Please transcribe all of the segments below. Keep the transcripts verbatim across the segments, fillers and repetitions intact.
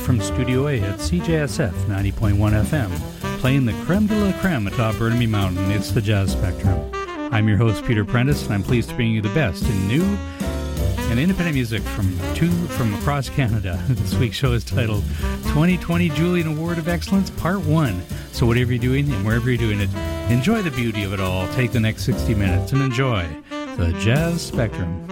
from Studio A at C J S F ninety point one F M, playing the creme de la creme atop Burnaby Mountain. It's the Jazz Spectrum. I'm your host, Peter Prentice, and I'm pleased to bring you the best in new and independent music from two from across Canada. This week's show is titled twenty twenty Julian Award of Excellence, Part one. So whatever you're doing and wherever you're doing it, enjoy the beauty of it all. Take the next sixty minutes and enjoy the Jazz Spectrum.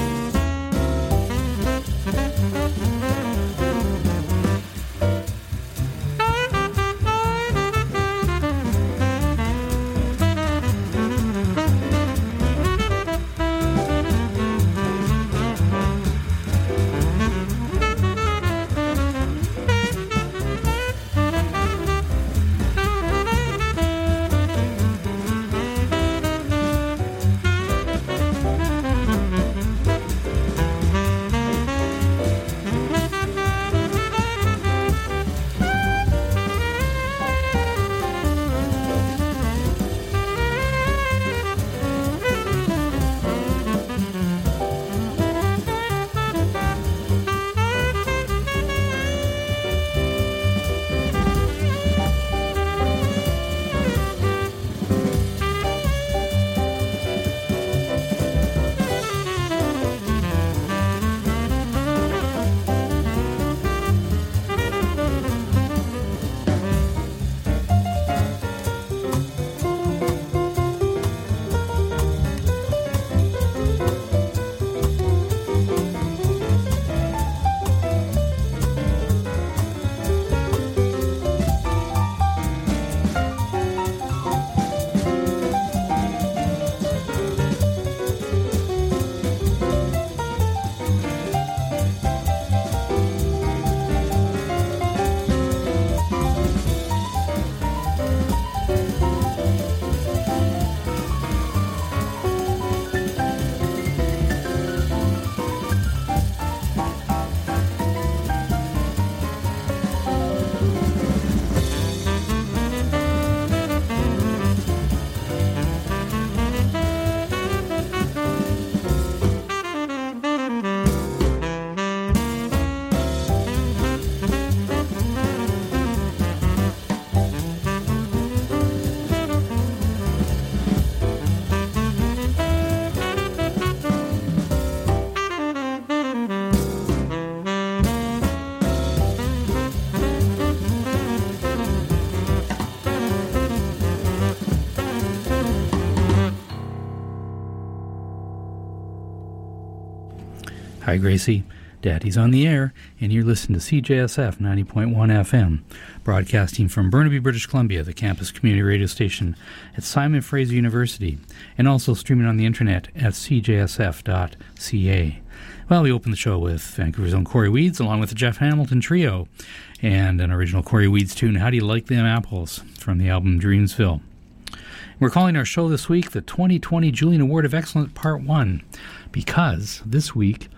Hi, Gracie. Daddy's on the air, and you're listening to C J S F ninety point one F M, broadcasting from Burnaby, British Columbia, the campus community radio station at Simon Fraser University, and also streaming on the internet at c j s f dot c a. Well, we opened the show with Vancouver's own Corey Weeds, along with the Jeff Hamilton Trio, and an original Corey Weeds tune, How Do You Like Them Apples, from the album Dreamsville. We're calling our show this week the twenty twenty Julian Award of Excellence Part one, because this week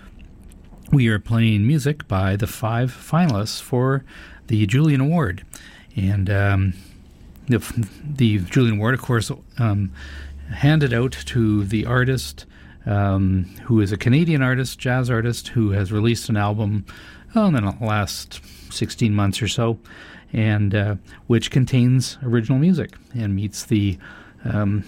we are playing music by the five finalists for the Julian Award. And um, the, the Julian Award, of course, um, handed out to the artist um, who is a Canadian artist, jazz artist, who has released an album oh, in the last sixteen months or so, and uh, which contains original music and meets the um,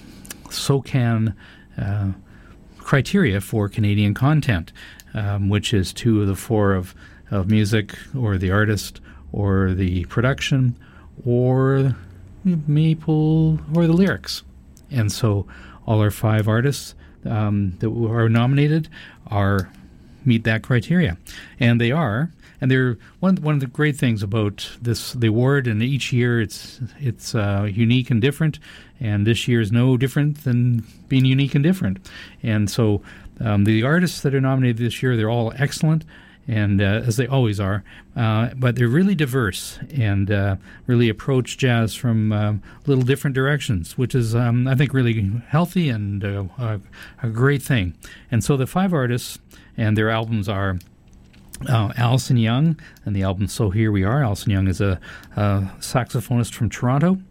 SOCAN uh, criteria for Canadian content. Um, which is two of the four of, of music, or the artist, or the production, or maple, or the lyrics. And so all our five artists um, that are nominated are meet that criteria. And they are, and they're one one of the great things about this the award, and each year it's it's uh, unique and different, and this year is no different than being unique and different. And so Um, the artists that are nominated this year, they're all excellent, and uh, as they always are, uh, but they're really diverse and uh, really approach jazz from uh, little different directions, which is, um, I think, really healthy and uh, a, a great thing. And so the five artists and their albums are uh, Alison Young, and the album So Here We Are. Alison Young is a, a saxophonist from Toronto.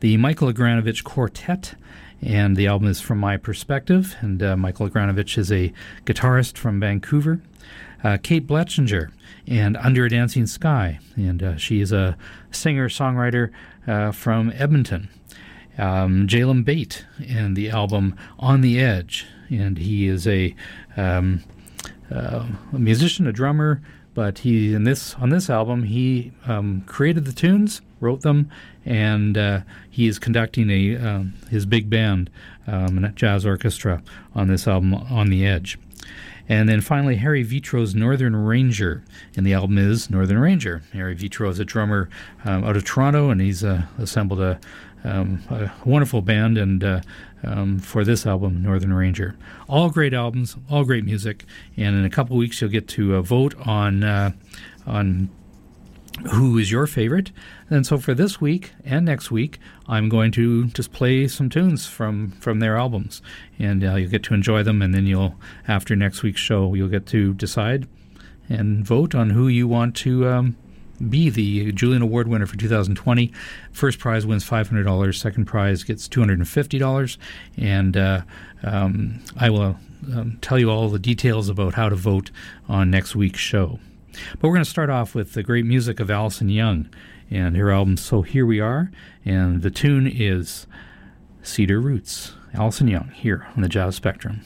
the Michael Agranovich Quartet, and the album is From My Perspective, and uh, Michael Agranovich is a guitarist from Vancouver. Uh, Kate Bletchinger and Under a Dancing Sky, and uh, she is a singer-songwriter uh, from Edmonton. Um, Jalen Bate and the album On the Edge, and he is a, um, uh, a musician, a drummer, but he in this on this album he um, created the tunes, wrote them, and uh, he is conducting a um, his big band, um, a jazz orchestra on this album On the Edge. And then finally, Harry Vitro's Northern Ranger, and the album is Northern Ranger. Harry Vitro is a drummer um, out of Toronto, and he's uh, assembled a, um, a wonderful band, and uh, um, for this album, Northern Ranger. All great albums, all great music, and in a couple weeks you'll get to uh, vote on uh, on who is your favorite. And so for this week and next week, I'm going to just play some tunes from, from their albums, and uh, you'll get to enjoy them, and then you'll, after next week's show, you'll get to decide and vote on who you want to um, be the Julian Award winner for two thousand twenty. First prize wins five hundred dollars, second prize gets two hundred fifty dollars, and uh, um, I will um, tell you all the details about how to vote on next week's show. But we're going to start off with the great music of Alison Young and her album So Here We Are, and the tune is Cedar Roots. Alison Young here on the Jazz Spectrum.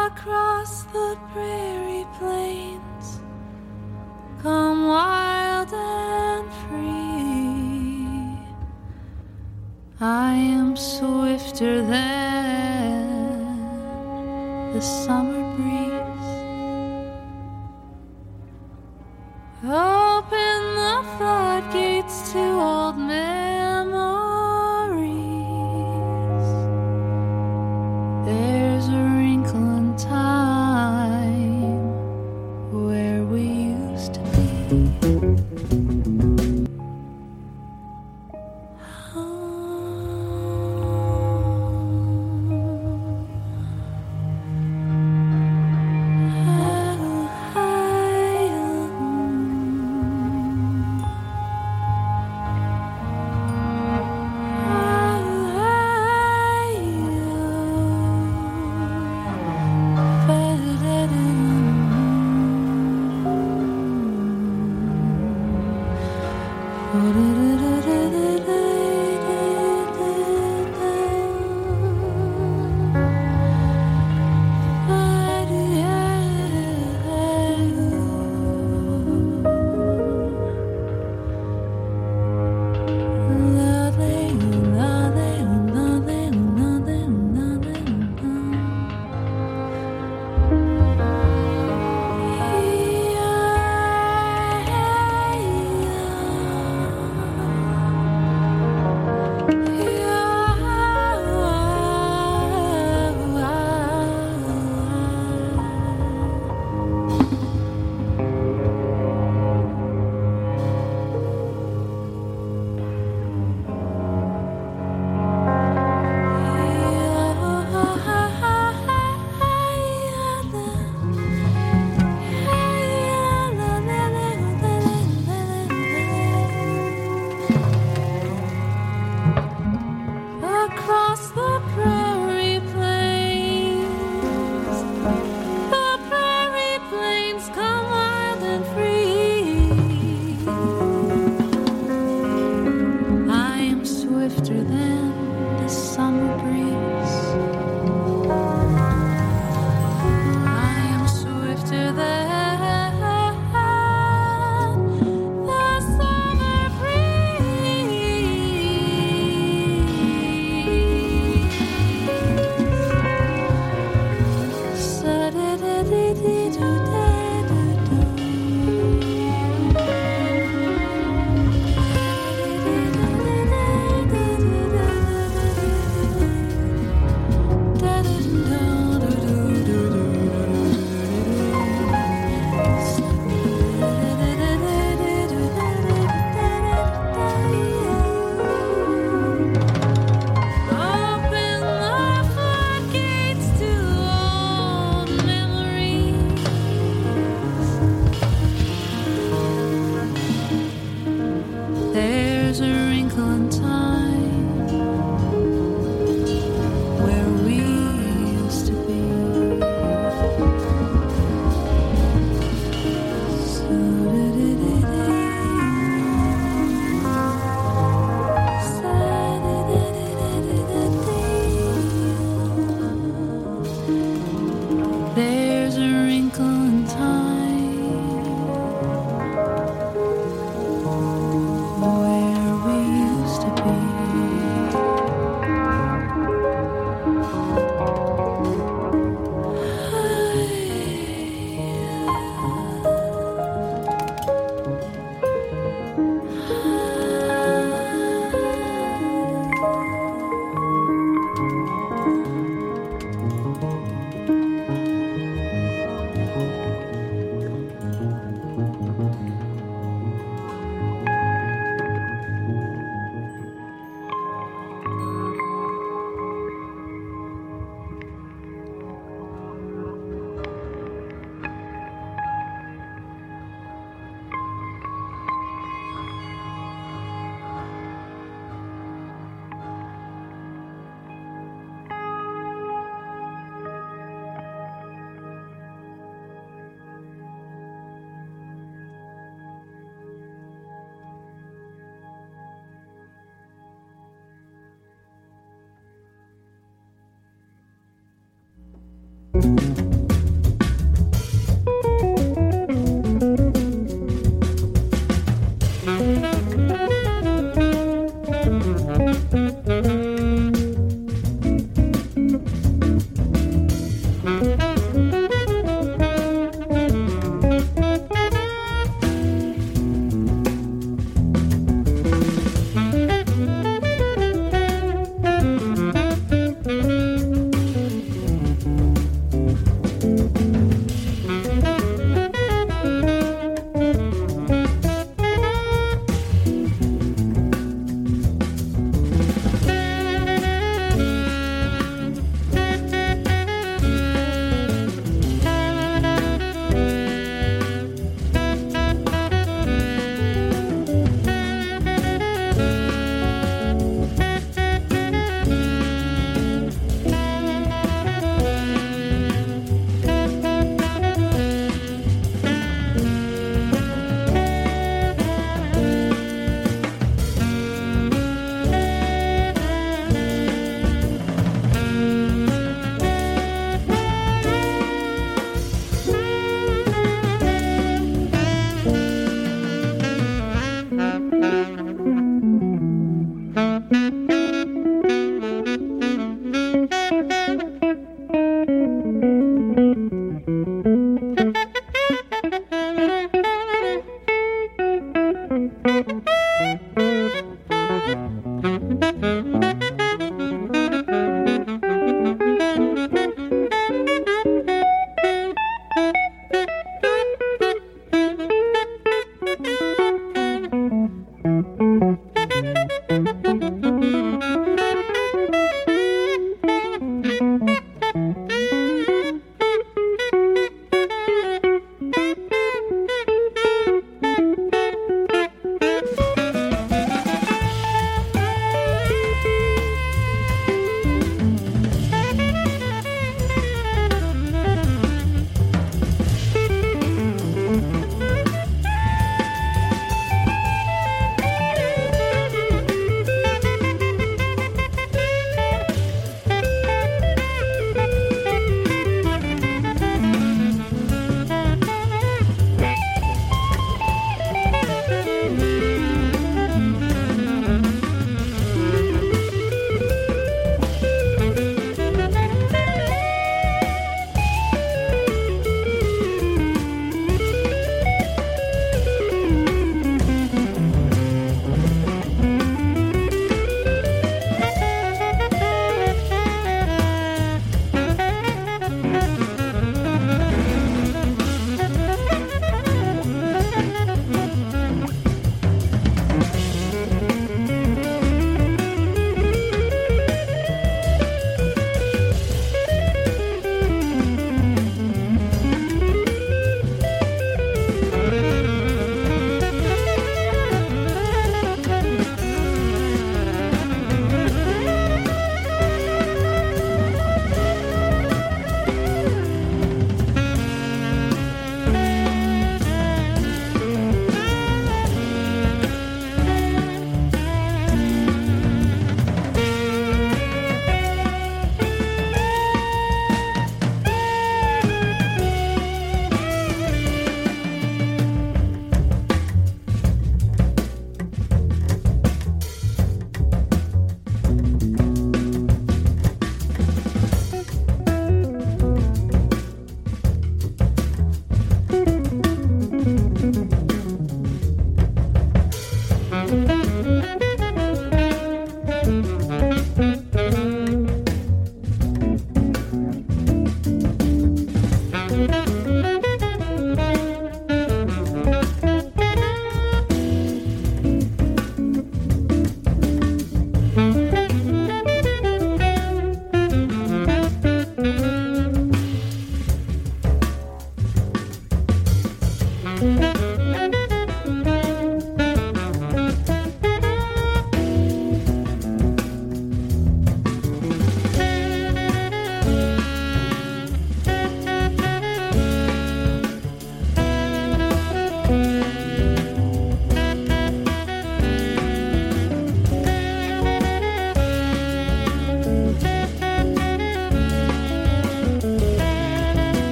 across the prairie plains, come wild and free. I am swifter than the summer breeze. Open the floodgates to old memories. There's a wrinkle in time where we used to be.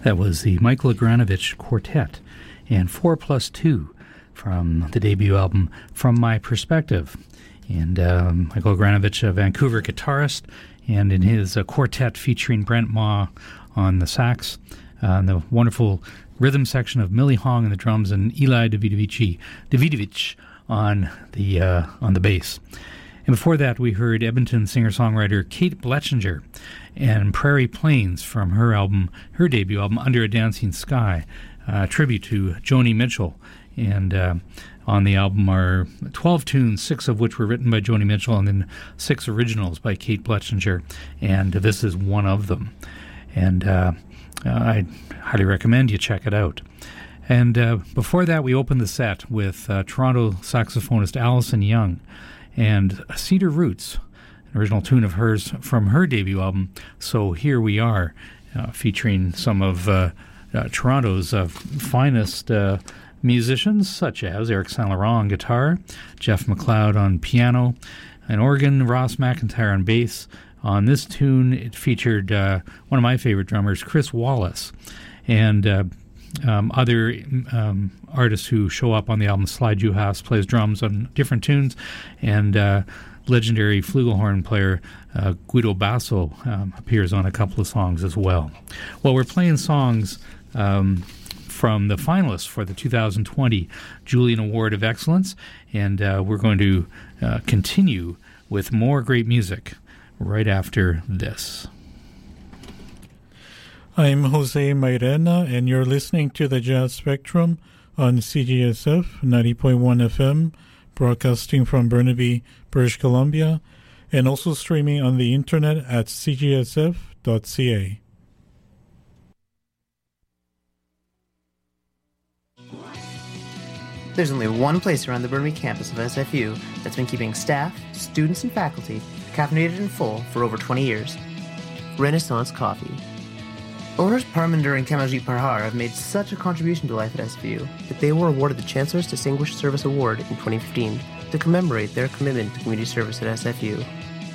That was the Michael Agranovich Quartet and four plus two from the debut album From My Perspective. And um, Michael Agranovich, a Vancouver guitarist, and in his uh, quartet featuring Brent Ma on the sax, uh, and the wonderful rhythm section of Millie Hong on the drums and Eli Davidovich, Davidovich on the uh, on the bass. And before that, we heard Edmonton singer-songwriter Kate Bletchinger and Prairie Plains from her album, her debut album, Under a Dancing Sky, a tribute to Joni Mitchell. And uh, on the album are twelve tunes, six of which were written by Joni Mitchell, and then six originals by Kate Bletchinger. And this is one of them. And uh, I highly recommend you check it out. And uh, before that, we opened the set with uh, Toronto saxophonist Alison Young and Cedar Roots, an original tune of hers from her debut album, So Here We Are, uh, featuring some of uh, uh, Toronto's uh, finest uh, musicians, such as Eric Saint Laurent on guitar, Jeff McLeod on piano, and organ, Ross McIntyre on bass. On this tune, it featured uh, one of my favorite drummers, Chris Wallace, and uh, um, other um, artists who show up on the album. Sly Juhas plays drums on different tunes, and uh, legendary flugelhorn player uh, Guido Basso um, appears on a couple of songs as well. Well, we're playing songs um, from the finalists for the two thousand twenty Julian Award of Excellence, and uh, we're going to uh, continue with more great music right after this. I'm Jose Mairena, and you're listening to the Jazz Spectrum on C G S F ninety point one F M, broadcasting from Burnaby, British Columbia, and also streaming on the internet at c g s f dot c a. There's only one place around the Burnaby campus of S F U that's been keeping staff, students, and faculty caffeinated and full for over twenty years. Renaissance Coffee. Owners Parminder and Kamaljeet Parhar have made such a contribution to life at S F U that they were awarded the Chancellor's Distinguished Service Award in twenty fifteen to commemorate their commitment to community service at S F U.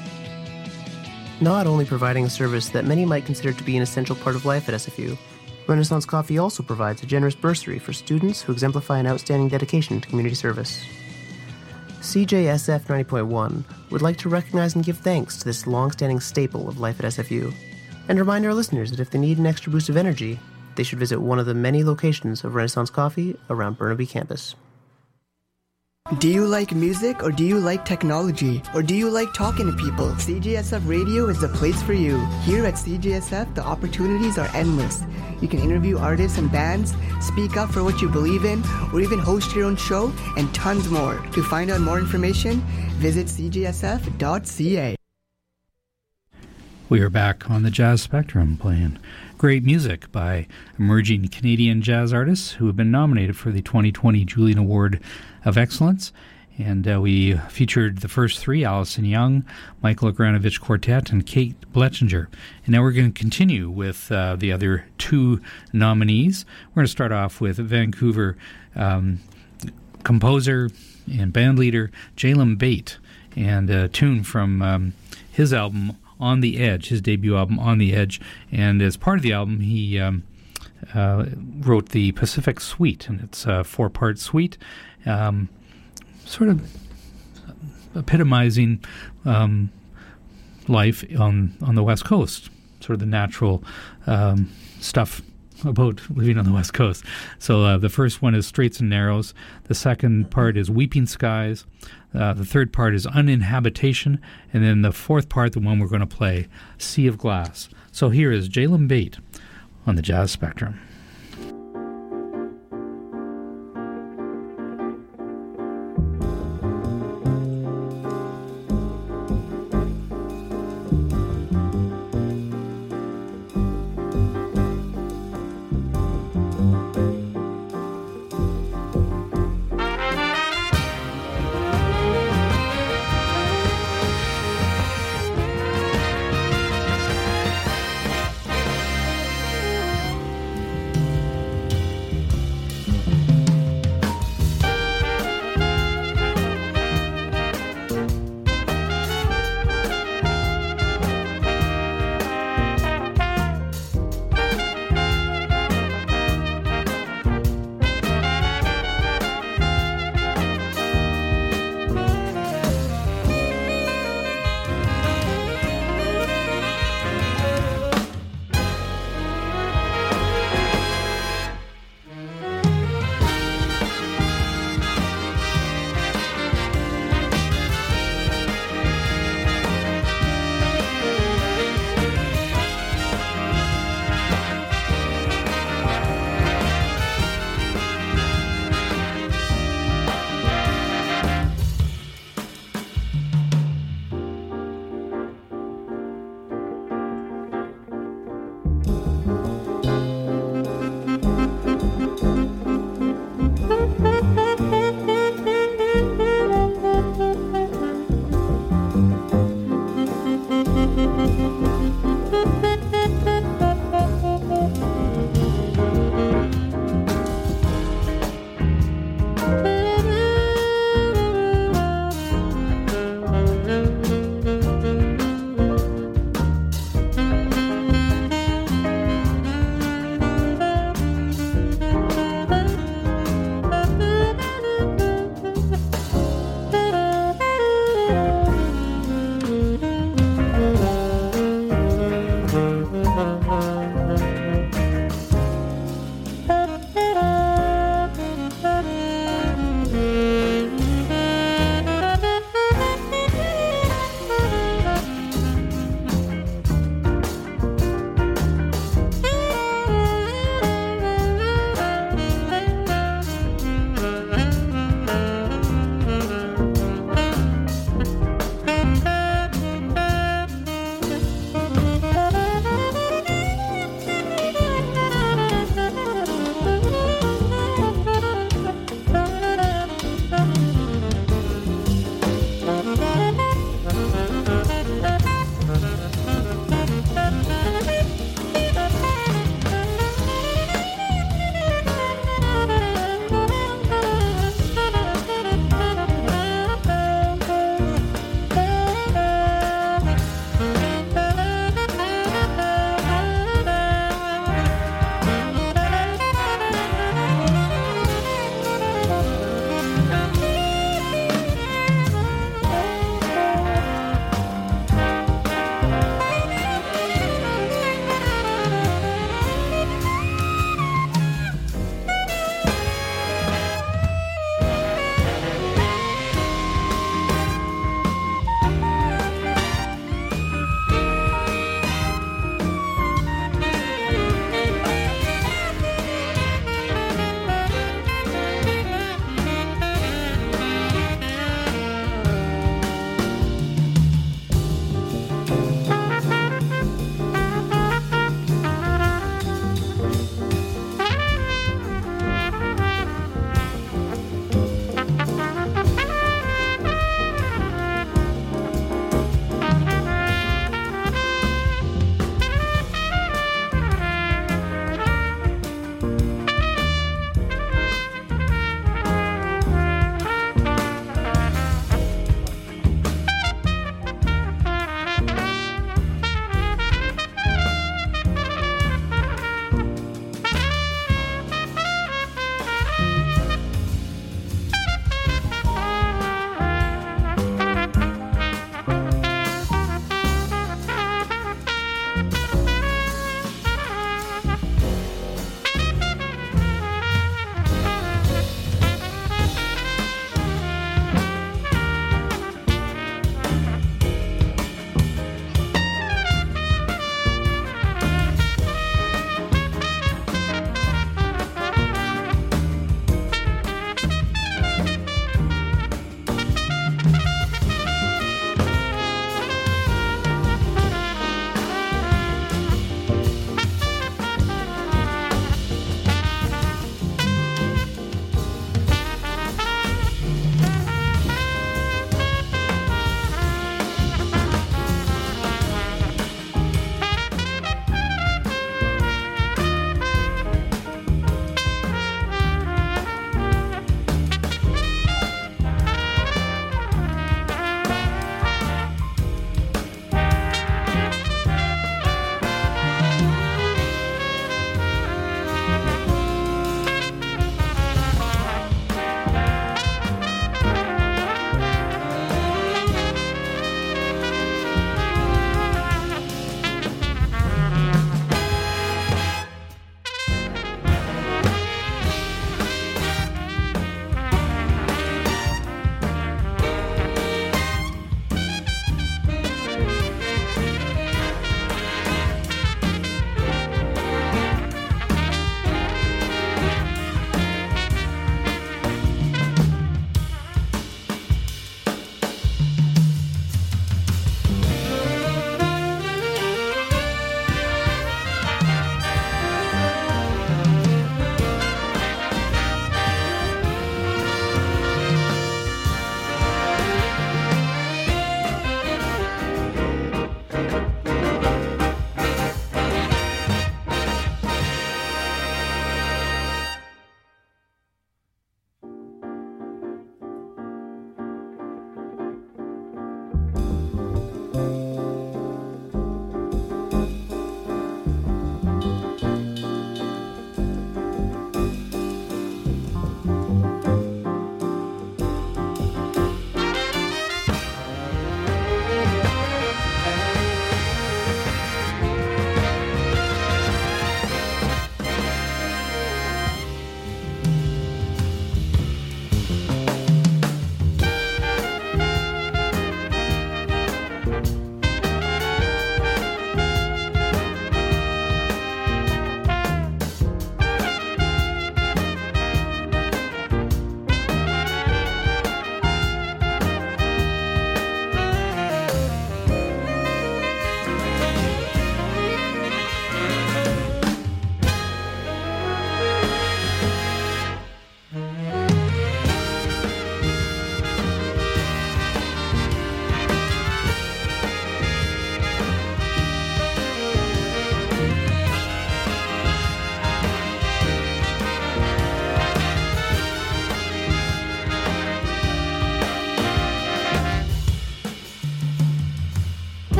Not only providing a service that many might consider to be an essential part of life at S F U, Renaissance Coffee also provides a generous bursary for students who exemplify an outstanding dedication to community service. C J S F ninety point one would like to recognize and give thanks to this long-standing staple of life at S F U, and remind our listeners that if they need an extra boost of energy, they should visit one of the many locations of Renaissance Coffee around Burnaby campus. Do you like music, or do you like technology, or do you like talking to people? C G S F Radio is the place for you. Here at C G S F, the opportunities are endless. You can interview artists and bands, speak up for what you believe in, or even host your own show, and tons more. To find out more information, visit c g s f dot c a. We are back on the Jazz Spectrum playing great music by emerging Canadian jazz artists who have been nominated for the twenty twenty Julian Award of Excellence. And uh, we featured the first three, Alison Young, Michael Agranovich Quartet, and Kate Bletchinger. And now we're going to continue with uh, the other two nominees. We're going to start off with Vancouver um, composer and bandleader Jalem Bate, and a tune from um, his album On the Edge, his debut album On the Edge. And as part of the album, he um, uh, wrote the Pacific Suite, and it's a four-part suite, um, sort of epitomizing um, life on, on the West Coast, sort of the natural um, stuff about living on the West Coast. So uh, the first one is Straights and Narrows. The second part is Weeping Skies. Uh, the third part is Uninhabitation. And then the fourth part, the one we're going to play, Sea of Glass. So here is Jalem Bate on the Jazz Spectrum.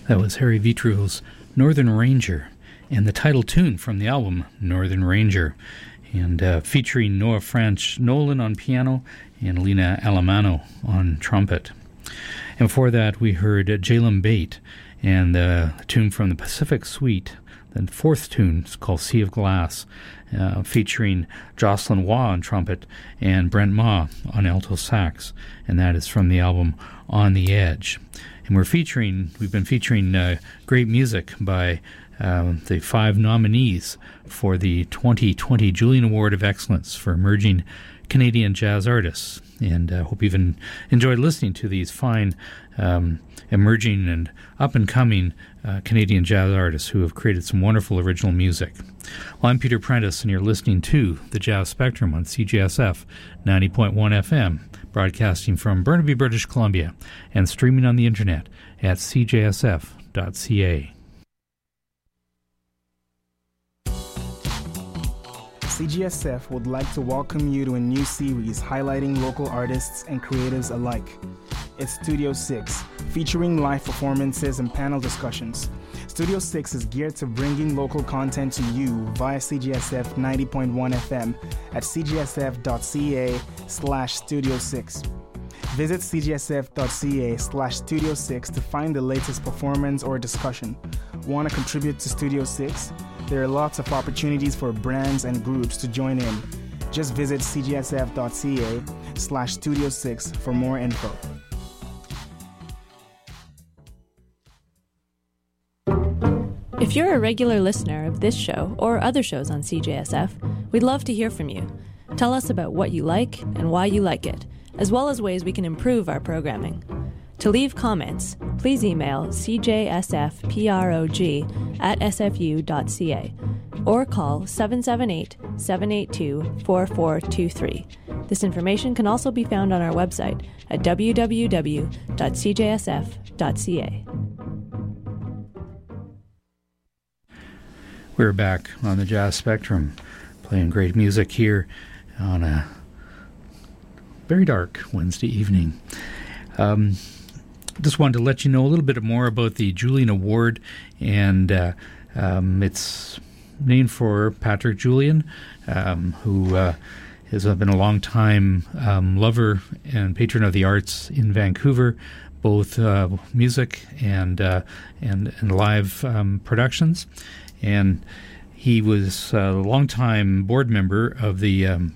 That was Harry Vitro's Northern Ranger, and the title tune from the album, Northern Ranger, and uh, featuring Noah French Nolan on piano and Lena Alamano on trumpet. And before that, we heard uh, Jalem Bate and uh, a tune from the Pacific Suite. The fourth tune is called Sea of Glass, uh, featuring Jocelyn Waugh on trumpet and Brent Ma on alto sax, and that is from the album On the Edge. And we're featuring, we've been featuring uh, great music by uh, the five nominees for the twenty twenty Julian Award of Excellence for Emerging Canadian Jazz Artists. And I uh, hope you've en- enjoyed listening to these fine um, emerging and up-and-coming uh, Canadian jazz artists who have created some wonderful original music. Well, I'm Peter Prentice, and you're listening to the Jazz Spectrum on C J S F ninety point one F M, broadcasting from Burnaby, British Columbia, and streaming on the internet at c j s f dot c a. C G S F would like to welcome you to a new series highlighting local artists and creatives alike. It's Studio six, featuring live performances and panel discussions. Studio six is geared to bringing local content to you via C G S F ninety point one F M at c g s f dot c a slash studio six. Visit c g s f dot c a slash studio six to find the latest performance or discussion. Want to contribute to Studio six? There are lots of opportunities for brands and groups to join in. Just visit c g s f dot c a slash studio six for more info. If you're a regular listener of this show or other shows on C J S F, we'd love to hear from you. Tell us about what you like and why you like it, as well as ways we can improve our programming. To leave comments, please email c j s f prog at s f u dot c a or call seven seven eight, seven eight two, four four two three. This information can also be found on our website at w w w dot c j s f dot c a. We're back on the Jazz Spectrum, playing great music here on a very dark Wednesday evening. Um, just wanted to let you know a little bit more about the Julian Award, and uh, um, it's named for Patrick Julian, um, who uh, has been a long-time um, lover and patron of the arts in Vancouver, both uh, music and, uh, and, and live um, productions. And he was a longtime board member of the um,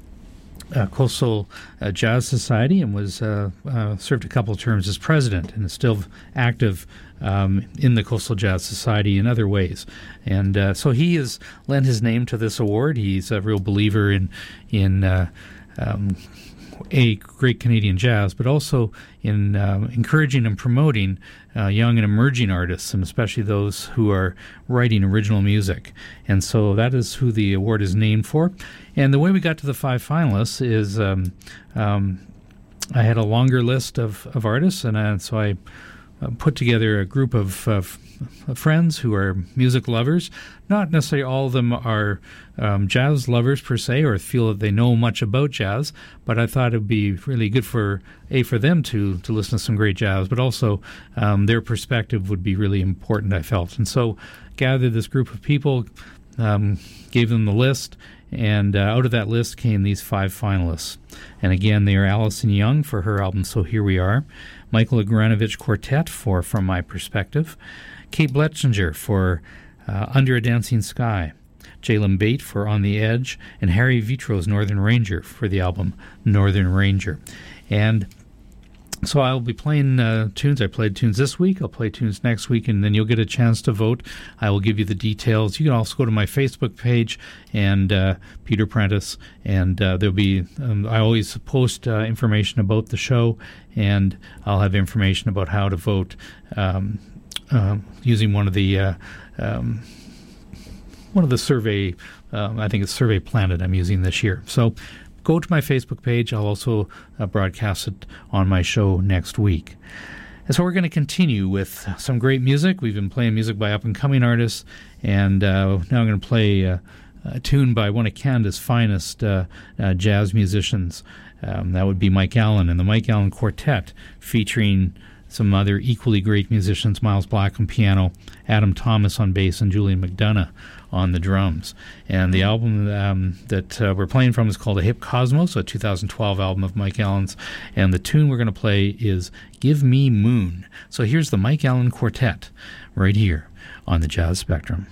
uh, Coastal uh, Jazz Society, and was uh, uh, served a couple of terms as president, and is still active um, in the Coastal Jazz Society in other ways. And uh, so he has lent his name to this award. He's a real believer in in uh, um, a great Canadian jazz, but also in uh, encouraging and promoting uh, young and emerging artists, and especially those who are writing original music. And so that is who the award is named for. And the way we got to the five finalists is um, um, I had a longer list of, of artists, and uh, so I uh, put together a group of uh, f- friends who are music lovers. Not necessarily all of them are um, jazz lovers per se, or feel that they know much about jazz, but I thought it would be really good for a for them to to listen to some great jazz, but also um, their perspective would be really important, I felt. And so gathered this group of people, um, gave them the list, and uh, out of that list came these five finalists. And again, they are Allison Young for her album So Here We Are, Michael Agranovich Quartet for From My Perspective, Kate Bletchinger for uh, Under a Dancing Sky, Jalem Bate for On the Edge, and Harry Vitro's Northern Ranger for the album Northern Ranger. And so I'll be playing uh, tunes. I played tunes this week. I'll play tunes next week, and then you'll get a chance to vote. I will give you the details. You can also go to my Facebook page and uh, Peter Prentice, and uh, there'll be. Um, I always post uh, information about the show, and I'll have information about how to vote um, uh, using one of the uh, um, one of the survey. Uh, I think it's Survey Planet I'm using this year. So go to my Facebook page. I'll also uh, broadcast it on my show next week. And so we're going to continue with some great music. We've been playing music by up-and-coming artists, and uh, now I'm going to play uh, a tune by one of Canada's finest uh, uh, jazz musicians. Um, that would be Mike Allen and the Mike Allen Quartet, featuring some other equally great musicians, Miles Black on piano, Adam Thomas on bass, and Julian McDonough on the drums. And the album um, that uh, we're playing from is called A Hip Cosmos, a two thousand twelve album of Mike Allen's. And the tune we're going to play is Give Me Moon. So here's the Mike Allen Quartet right here on the Jazz Spectrum.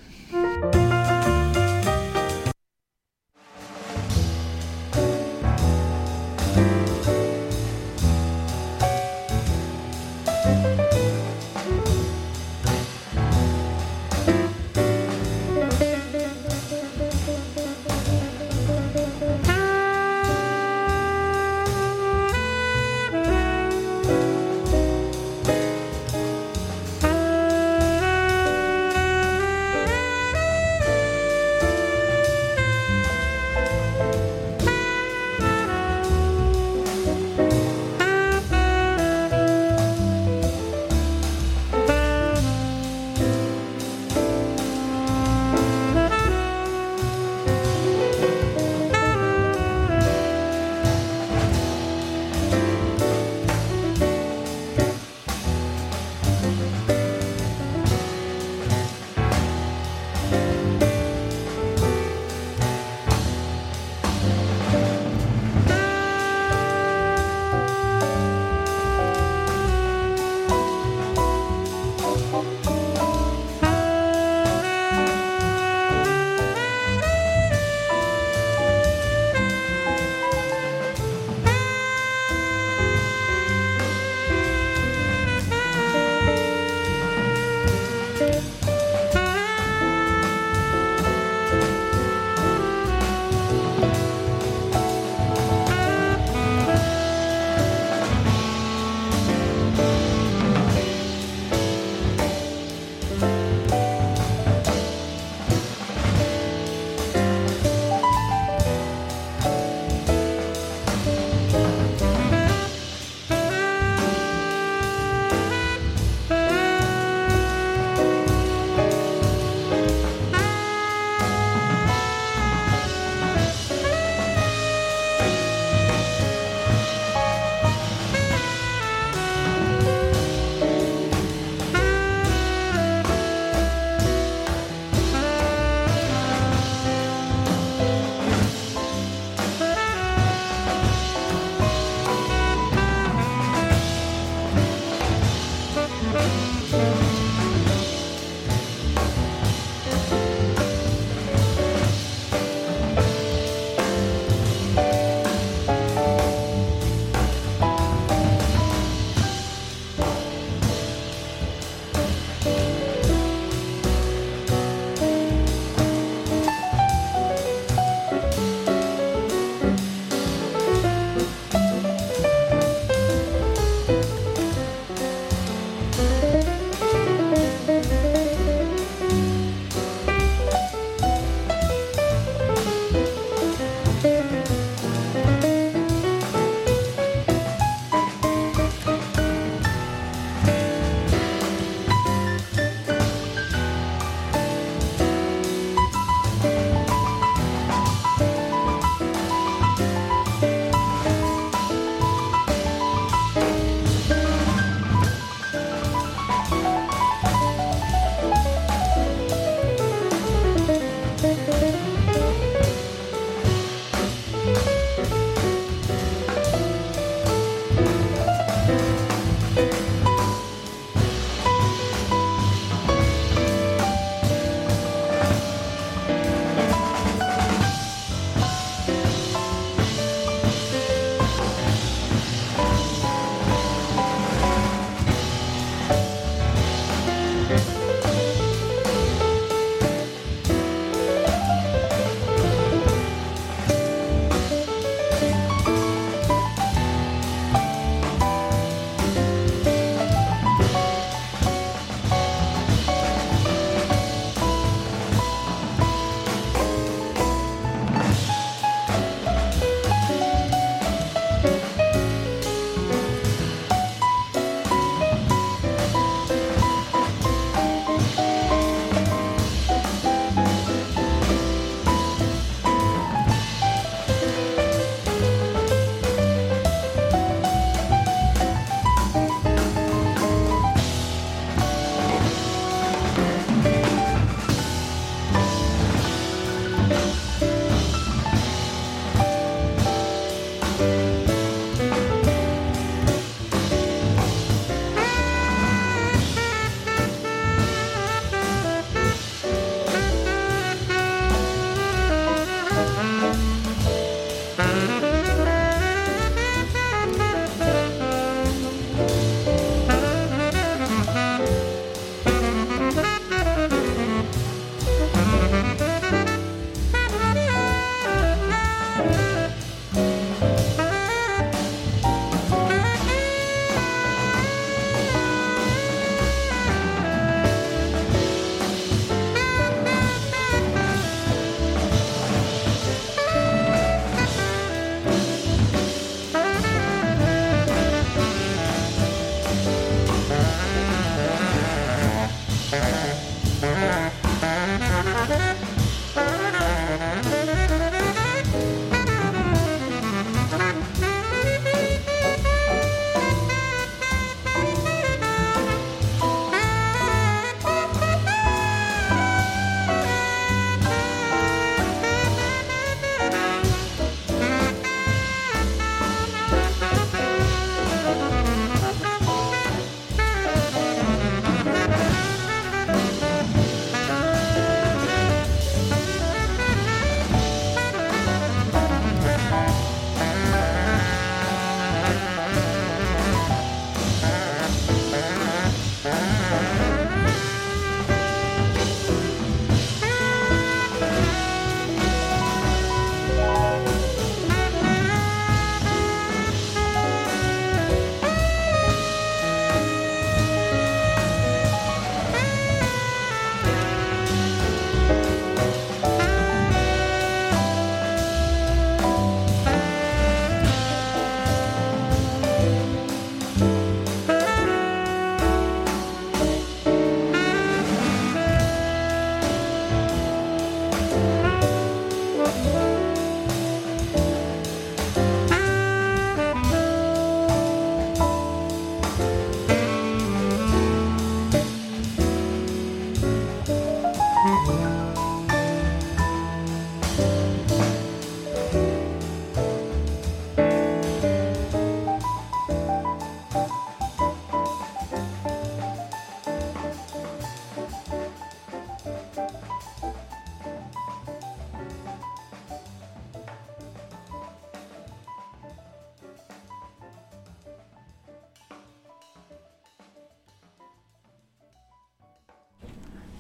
Thank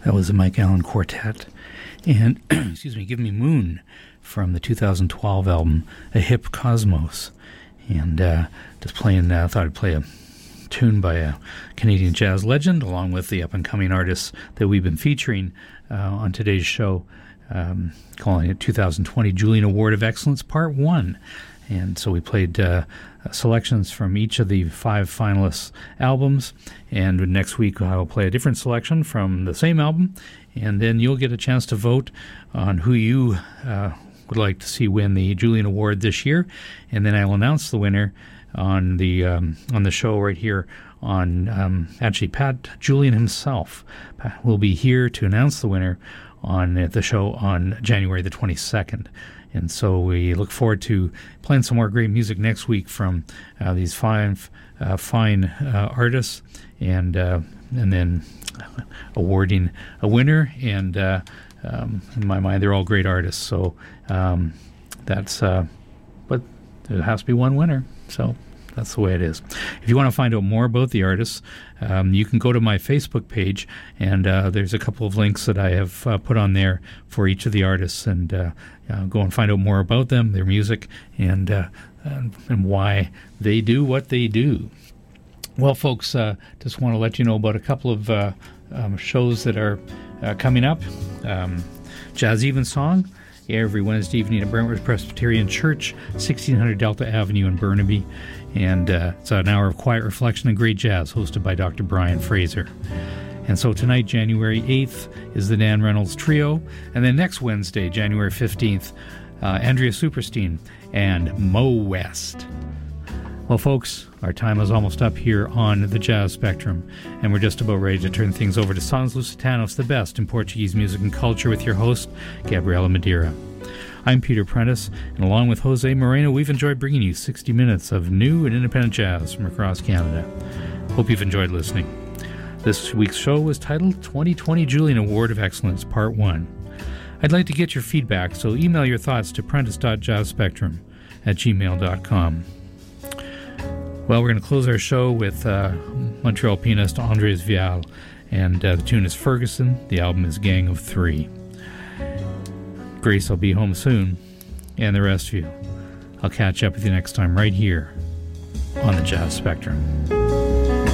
That was the Mike Allen Quartet. And, excuse me, Give Me Moon from the two thousand twelve album, A Hip Cosmos. And uh, just playing, I uh, thought I'd play a tune by a Canadian jazz legend, along with the up-and-coming artists that we've been featuring uh, on today's show, um, calling it two thousand twenty Julian Award of Excellence Part one. And so we played uh, selections from each of the five finalists' albums, and next week I will play a different selection from the same album, and then you'll get a chance to vote on who you uh, would like to see win the Julian Award this year, and then I will announce the winner on the um, on the show right here on, um, actually, Pat Julian himself Pat will be here to announce the winner on the show on January the twenty-second. And so we look forward to playing some more great music next week from uh, these five uh, fine uh, artists, and uh, and then awarding a winner. And uh, um, in my mind, they're all great artists. So um, that's, uh, but there has to be one winner. So that's the way it is. If you want to find out more about the artists, um, you can go to my Facebook page, and uh, there's a couple of links that I have uh, put on there for each of the artists, and uh, uh, go and find out more about them, their music, and, uh, and and why they do what they do. Well, folks, uh, just want to let you know about a couple of uh, um, shows that are uh, coming up. Um, Jazz Evensong, every Wednesday evening at Brentwood Presbyterian Church, sixteen hundred Delta Avenue in Burnaby. And uh, it's an hour of quiet reflection and great jazz, hosted by Doctor Brian Fraser. And so tonight, January eighth, is the Dan Reynolds Trio. And then next Wednesday, January fifteenth, uh, Andrea Superstein and Mo West. Well, folks, our time is almost up here on the Jazz Spectrum, and we're just about ready to turn things over to Sons Lusitanos, the best in Portuguese music and culture, with your host, Gabriela Madeira. I'm Peter Prentice, and along with Jose Moreno, we've enjoyed bringing you sixty minutes of new and independent jazz from across Canada. Hope you've enjoyed listening. This week's show was titled twenty twenty Julian Award of Excellence, Part one. I'd like to get your feedback, so email your thoughts to prentice dot jazz spectrum at gmail dot com. Well, we're going to close our show with uh, Montreal pianist Andres Vial, and uh, the tune is Ferguson. The album is Gang of Three. Grace, I'll be home soon, and the rest of you, I'll catch up with you next time right here on the Jazz Spectrum.